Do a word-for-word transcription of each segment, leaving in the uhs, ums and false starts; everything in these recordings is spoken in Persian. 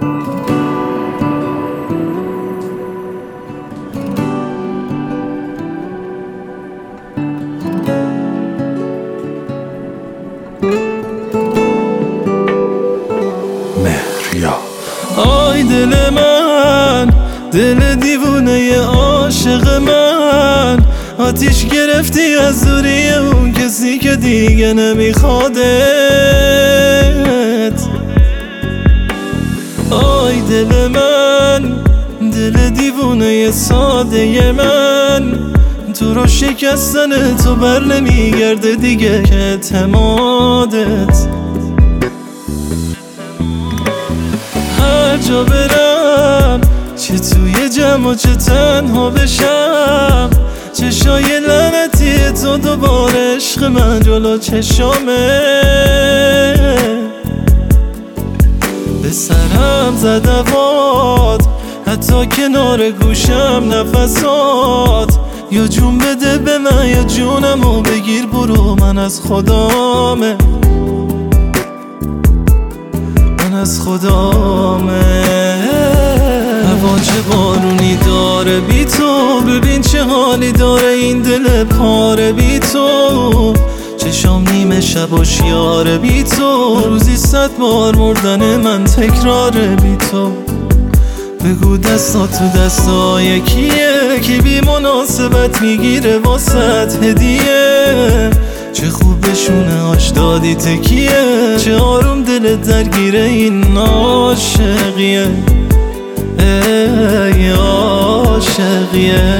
آی دل من، دل دیوونه عاشق من، آتیش گرفتی از دوری اون کسی که دیگه نمیخوادت. آی دل من، دل دیوونه ساده من، تو رو شکستن تو بر نمیگرده دیگه که اعتمادت. هر جا برم، چه توی جمع و چه تنها بشم، چشای لعنتی تو دوباره عشق من جلو چشامه. به سرم زد هوات، حتی کنار گوشم نفسات. یا جون بده به من یا جونمو بگیر برو، من از خدامه، من از خدامه. هوا چه بارونی داره بی تو، ببین چه حالی داره این دل پاره بی تو. چشام نیمه شب و شیاره بی تو، روزی صد بار مردن من تکراره بی تو. بگو دستا تو دستا یکیه، که بی مناسبت میگیره واسط هدیه. چه خوب بشونه آش دادی تکیه، چه آروم دلت درگیره این عاشقیه، ای عاشقیه.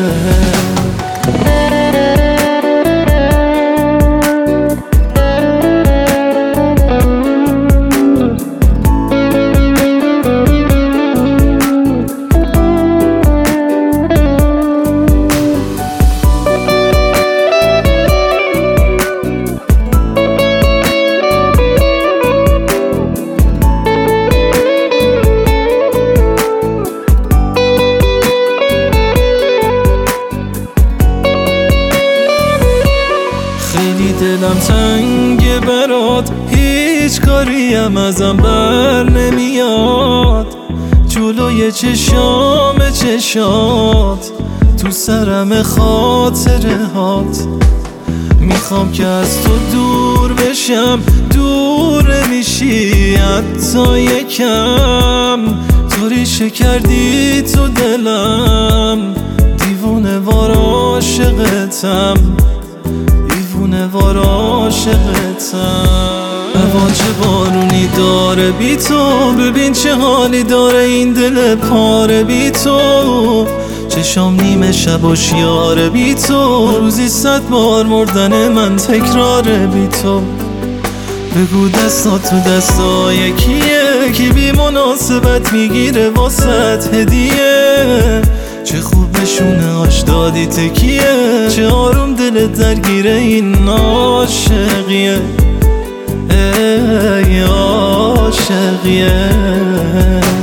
دلم تنگه برات، هیچ کاریم ازم بر نمیاد. جلوی چشام چشات، تو سرم خاطره هات. میخوام که از تو دور بشم، دور نمیشی حتی یکم. تو ریشه کردی تو دلم، دیوونه وار عاشقتم، دیوونه وار عاشقتم. هوا چه بارونی داره بی تو، ببین چه حالی داره این دل پاره بی تو. چشام نیمه شب و شیاره بی تو، روزی صد بار مردن من تکراره بی تو. بگو دستا تو دستا یکیه، که بی مناسبت میگیره واسط هدیه. چه خوب بشونه آش دادی تکیه، چه آروم دلت درگیره این عاشقیه، ای عاشقیه.